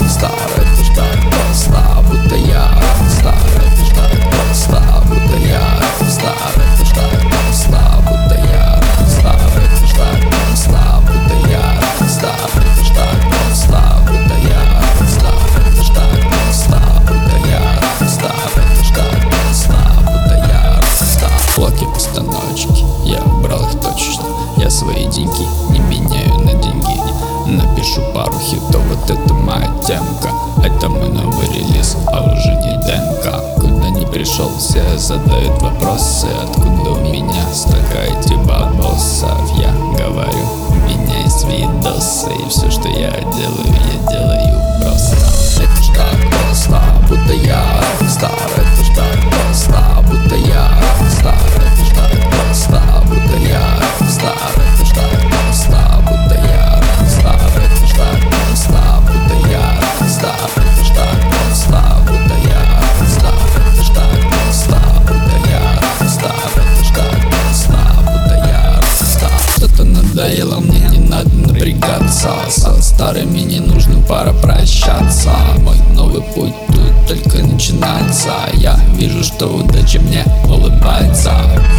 Старый ты так проста, будто я. Старый ты так проста, будто я. Старый ты так проста, будто я. Старый ты так проста, будто я. Старый ты так проста, будто я. Старый ты так проста, будто я. Старый ты так проста, будто я. Блоки постановочки, я убрал их точечно. Я свои деньги не меняю на деньги. Напишу пару хитов, вот это моя темка. Это мой новый релиз, а уже не ДНК. Куда не пришел, все задают вопросы. Откуда у меня столько типа боссов? Я говорю, у меня есть видосы. И все, что я делаю просто. Это ж так просто, будто я. Старый, это ж так просто, будто я. Старый, это ж так просто, будто я. Старый, это ж так просто, будто я. Старый, это ж так просто, будто я. Старый, это ж так просто, будто я. Старый, это ж так просто, будто я. Старый, это ж так просто, будто я. Что-то надоело, мне не надо напрягаться. Со старыми не нужно пора прощаться. Мой новый путь тут только начинается. Я вижу, что удача мне улыбается.